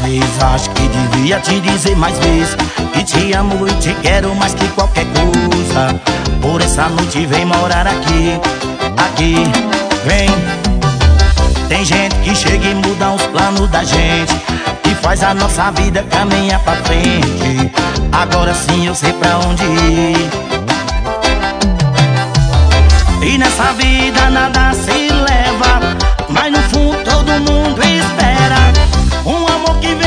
vezes. Acho que devia te dizer mais vezes que te amo e te quero mais que qualquer coisa. Por essa noite vem morar aqui, aqui, vem. Tem gente que chega e muda os planos da gente, que faz a nossa vida caminhar pra frente. Agora sim eu sei pra onde ir. E nessa vida nada se leva, mas no fundo todo mundo espera um amor que vem